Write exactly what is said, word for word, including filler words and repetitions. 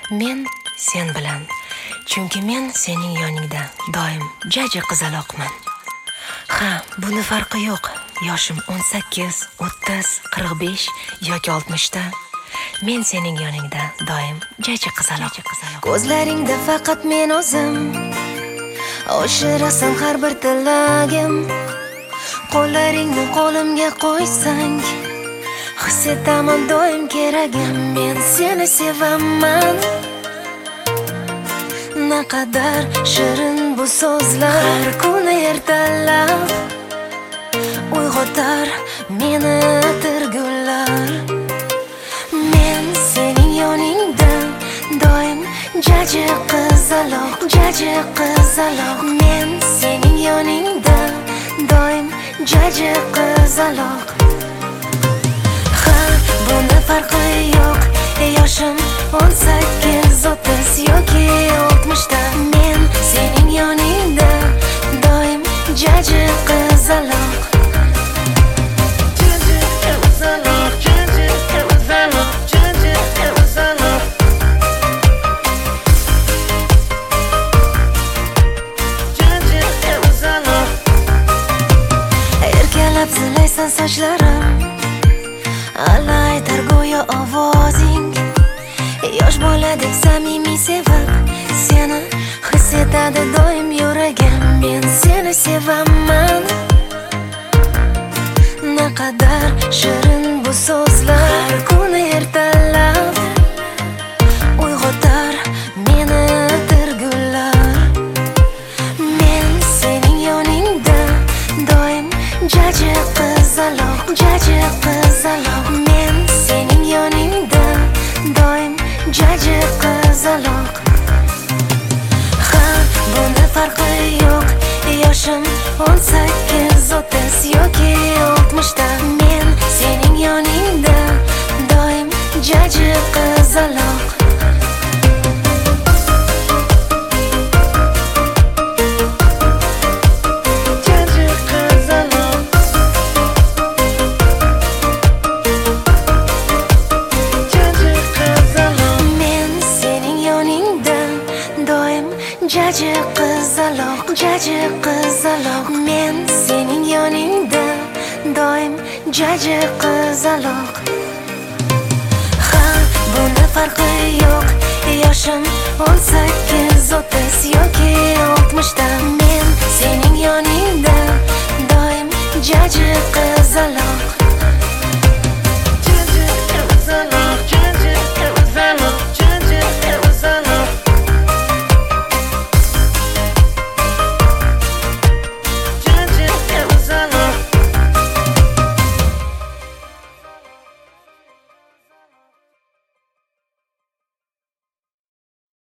Men sen bilan, chunki men sening yoningda doim jaji qizaloqman. Ha, buni farqi yo'q. Yoshim o'n sakkiz, o'ttiz, qirq besh yoki oltmish ta. Men sening yoningda doim jaji qizaloq. Ko'zlaringda faqat men o'zim. Oshirasan har bir tilagim. Qo'llaringni qo'limga qo'ysang, his etaman doim keragim. Men seni sevaman. Naqadar shirin bu so'zlar, har kuni ertalab uyg'otar meni tirgullar. Men sening yoningda doim jaji qizaloq, jaji qizaloq. Men sening yoningda doim jaji qizaloq. Ha, buni farqi yo'q. Yoshim o'n sakkiz, o'ttiz yoki oltmish ta. Men sening yoningda doim jaji qizaloq. Jaji qizaloq, jaji qizaloq, jaji qizaloq. Jaji qizaloq. Erkalab silaysan sochlarim, alaytar go'yo ovozing. Yosh boladek samimiy sevib, seni his etadi doim yuragim. Men seni sevaman. Naqadar shirin bu so'zlar, har kuni ertalab uyg'otar meni tirgullar. Men sening yoningda doim jaji qizaloq, jaji qizaloq. Men sening yoningda doim jaji qizaloq. Ha, buni farqi yo'q. Yoshim o'n sakkiz, o'ttiz yoki oltmish ta. Men sening yoningda doim jaji qizaloq. Jaji qizaloq. Jaji qizaloq. Men sening yoningda doim jaji qizaloq, jaji qizaloq. Men sening yoningda doim jaji qizaloq.